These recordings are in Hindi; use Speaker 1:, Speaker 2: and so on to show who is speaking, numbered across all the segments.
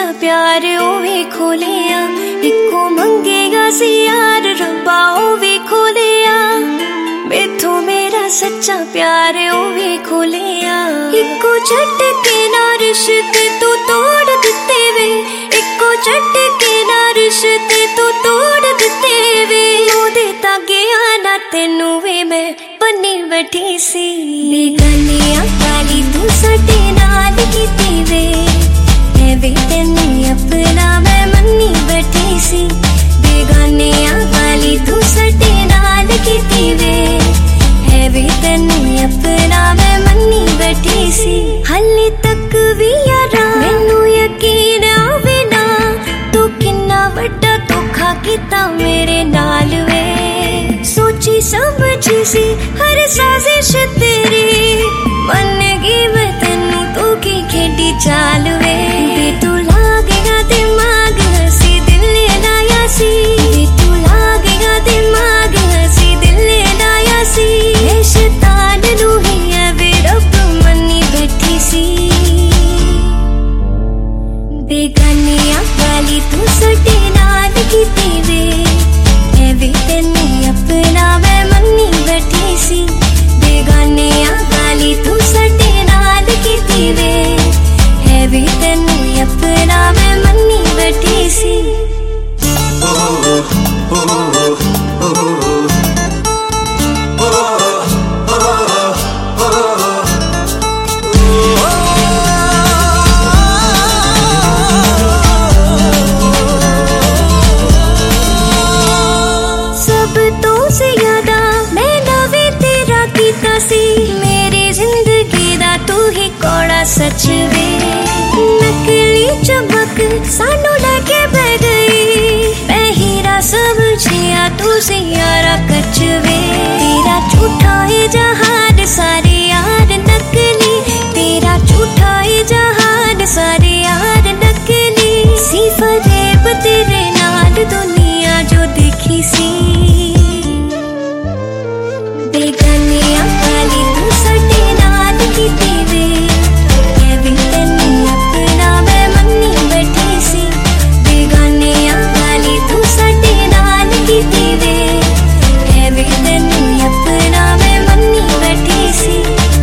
Speaker 1: सच्चा प्यार ओवे खोलिया, इको मंगेगा सी यार रब्बा ओवे खोलिया। मेथों मेरा सच्चा प्यार ओवे खोलिया, इको झटके ना रिश्ते तू तोड़ दिते वे, इको झटके ना रिश्ते तू तोड़ दिते वे। ओदे तागे आना तेनू वे मैं बनी बैठी सी, बेगानियां वाली तू साडे नाल कीती वे, है वे तेनू अपना मैं मन्नी बैठी सी। बेगानियां वाली तू साडे नाल कीती वे, है वे तेनू अपना मैं मन्नी बैठी सी। हाले तक भी यारा मैनू यकीन आवे ना, तू किन्ना वड्डा धोखा कीता मेरे नाल वे। सोची समझी सी हर साजिश तेरी, मन गई मैं तेनू तू की खेडी चाल वे। तू लागेगा दिमाग हसी दिल लाया सी, तू लागेगा दिमाग हसी दिल लाया सी। ऐ शैतान नू ही है वे रब मन्नी बैठी सी, बेगानियां वाली तू साडे नाल कीती वे, है वे तेनू अपना मैं मन्नी बैठी सी। बेगानियां वाली तू साडे नाल कीती वे, है वे तेनू अपना मैं मन्नी बैठी सी। सब तो ज्यादा मैं नवे तेरा कीता सी, मेरी जिंदगी दा तू ही कौड़ा सच वे। नकली चमक सानू लेके बह गई, मैं हीरा समझिया तू सियारा कच वे। तेरा झूठा है जहान सारे यार नकली, तेरा झूठा है जहान सारे यार नकली। सी फरेब तेरे नाल दुनिया जो देखी सी, बेगानियां वाली तू साडे नाल कीती वे, है वे तेनू अपना मैं मन्नी बैठी सी। बेगानियां वाली तू साडे नाल कीती वे, है वे तेनू अपना मैं मन्नी बैठी सी।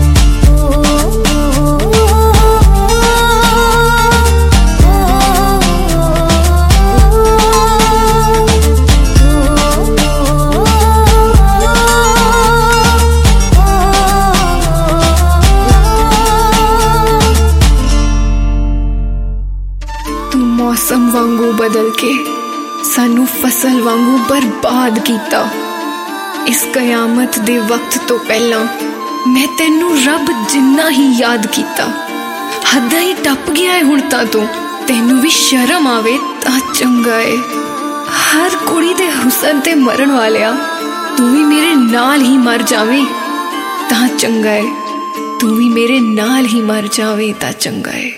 Speaker 2: मौसम वांगू बदल के सानू फसल वांगू बर्बाद कीता। इस कयामत दे वक्त तो पहला मैं तेनू रब जिन्ना ही याद कीता। हद्दां ही टप गया है हुण तां तू, तेनू भी शर्म आवे तां चंगा है। हर कुड़ी दे हुसन ते मरण वालिया तू भी मेरे नाल ही मर जावे तां चंगा है, तू भी मेरे नाल ही मर जावे तां चंगा है।